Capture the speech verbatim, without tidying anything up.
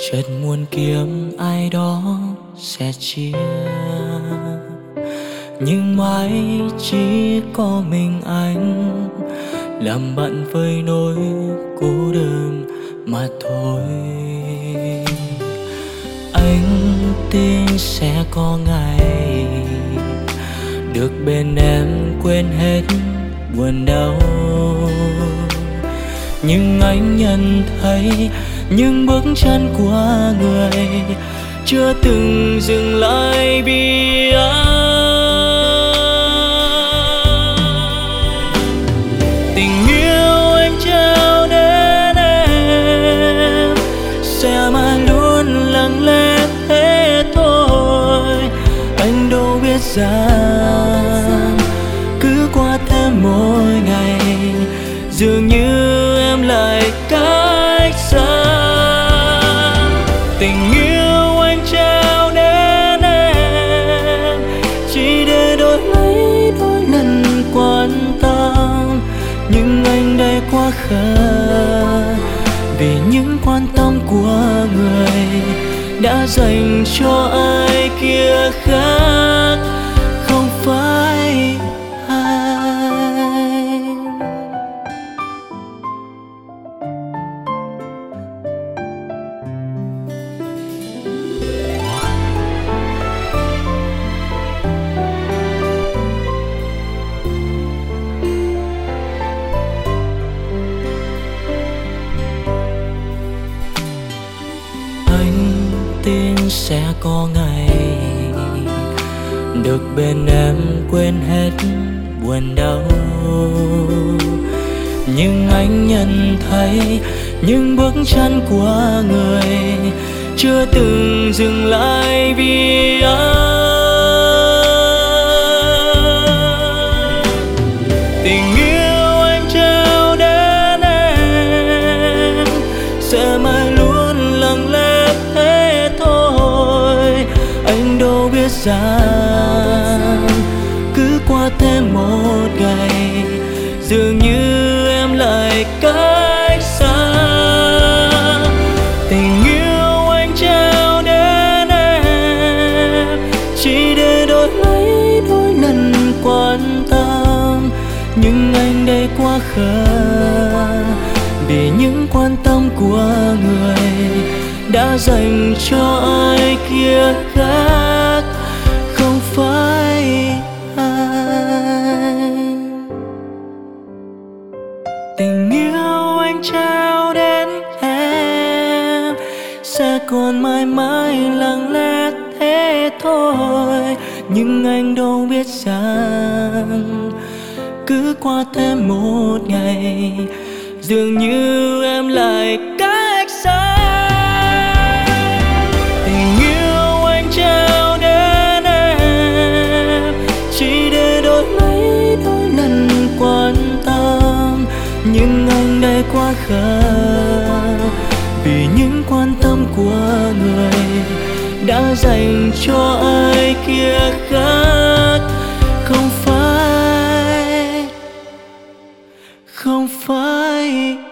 chợt muốn kiếm ai đó sẽ chia, nhưng mãi chỉ có mình anh làm bạn với nỗi cô đơn mà thôi. Anh tin sẽ có ngày được bên em quên hết buồn đau, nhưng anh nhận thấy những bước chân của người chưa từng dừng lại vì anh. Tình yêu anh trao đến em sẽ mãi luôn lặng lẽ thế thôi. Anh đâu biết rằng cứ qua thêm mỗi ngày dường như em lại cách xa. Tình yêu anh trao đến em chỉ để đổi lấy đôi lần quan tâm, nhưng anh đây quá khờ vì những quan tâm của người đã dành cho ai kia khác, không phải anh. Tin sẽ có ngày được bên em quên hết buồn đau, nhưng anh nhận thấy những bước chân của người chưa từng dừng lại vì anh. Tình yêu anh trao đến em sẽ mãi luôn lặng lẽ thôi. Anh đâu biết rằng cứ qua thêm một ngày dường như em lại cách xa. Tình yêu anh trao đến em chỉ để đổi lấy đôi lần quan tâm, nhưng anh đây quá khờ vì những quan tâm của người đã dành cho ai kia khác, không phải anh. Tình yêu anh trao đến em sẽ còn mãi mãi lặng lẽ thế thôi, nhưng anh đâu biết rằng cứ qua thêm một ngày dường như em lại cách xa. Tình yêu anh trao đến em chỉ để đổi lấy đôi lần quan tâm, nhưng anh đây quá khờ vì những quan tâm của người đã dành cho ai kia khác, không phải không phải